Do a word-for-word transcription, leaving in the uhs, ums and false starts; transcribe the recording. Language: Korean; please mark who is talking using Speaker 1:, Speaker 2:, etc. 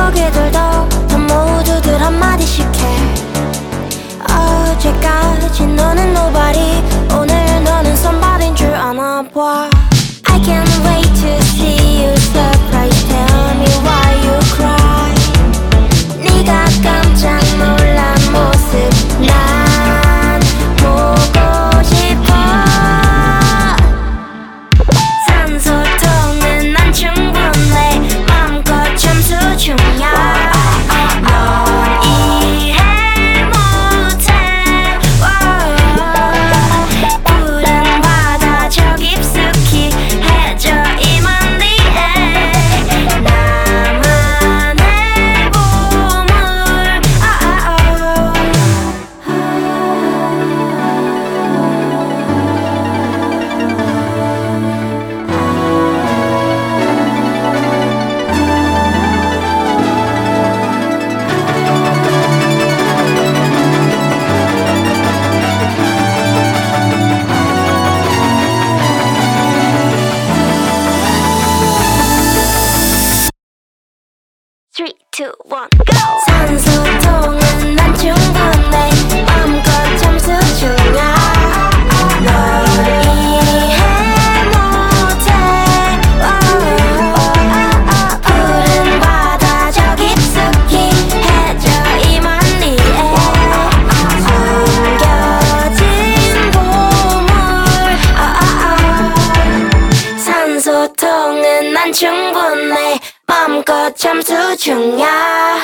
Speaker 1: 거기들도 다 모두들 한마디씩 해. 어제까지 너는 nobody, 오늘 너는 somebody인 줄 아나 봐. I can't wait to see you surprise. Tell me why you cry. 네가 깜짝 놀란 모습 난 보고 싶어. 산소통은 난 충분해. 맘껏 점수 중이야. 널 이해 못해. 푸른 바다 저 깊숙이 해져 임한 뒤에 나만의 보물. three, two, one, go! 산소통은 난 충분해. 맘껏 점수 중이야. 널 이해 못해. 푸른 바다 저 깊숙이 해져 임한 뒤에 숨겨진 보물. 산소통은 난 충분해. 맘껏 점수 중이야.